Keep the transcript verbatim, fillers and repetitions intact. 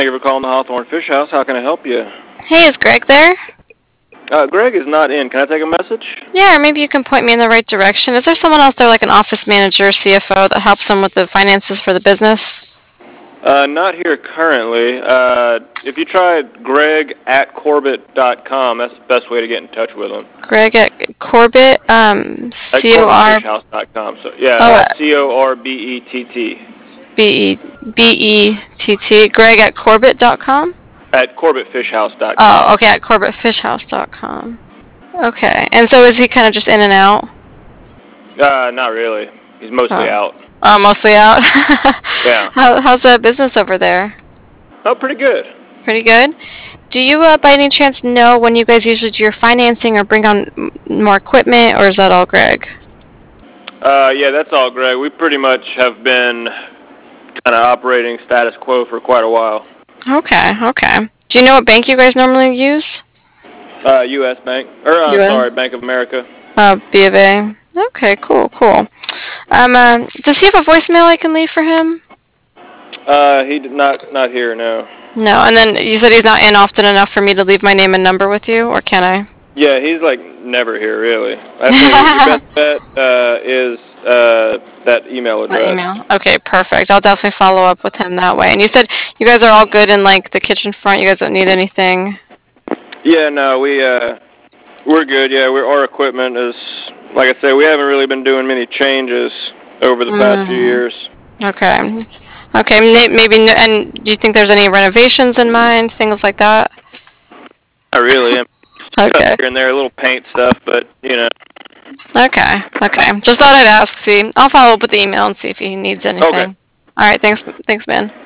Thank you for calling the Hawthorne Fish House. How can I help you? Hey, is Greg there? Uh, Greg is not in. Can I take a message? Yeah, or maybe you can point me in the right direction. Is there someone else there, like an office manager, C F O, that helps him with the finances for the business? Uh, not here currently. Uh, if you try Greg at Corbett dot com, that's the best way to get in touch with him. Greg at Corbett, um, C O R... At Corbett Fish House dot com. So, yeah, oh, uh, C O R B E T T. B E B E T T. Greg at Corbett dot com? At Corbett Fish House dot com. Oh, okay, at Corbett Fish House dot com. Okay, and so is he kind of just in and out? Uh, not really. He's mostly oh. out. Oh, mostly out? Yeah. How, how's the business over there? Oh, pretty good. Pretty good? Do you, uh, by any chance, know when you guys usually do your financing or bring on m- more equipment, or is that all Greg? Uh, yeah, that's all, Greg. We pretty much have been kind of operating status quo for quite a while. Okay, okay. Do you know what bank you guys normally use? Uh, U S Bank. Or, uh, U S? sorry, Bank of America. Uh, B of A. Okay, cool, cool. Um, uh, does he have a voicemail I can leave for him? Uh, he did not, not here, no. No, and then you said he's not in often enough for me to leave my name and number with you, or can I? Yeah, he's like never here, really. I think your best bet uh, is uh, that email address. That email. Okay, perfect. I'll definitely follow up with him that way. And you said you guys are all good in like the kitchen front. You guys don't need anything. Yeah, no, we uh, we're good. Yeah, we're, our equipment is, like I said, we haven't really been doing many changes over the mm. past few years. Okay. Okay, maybe. And do you think there's any renovations in mind, things like that? I really am. Okay. Here and there, a little paint stuff, but you know. Okay. Okay. Just thought I'd ask. See, I'll follow up with the email and see if he needs anything. Okay. All right. Thanks. Thanks, man.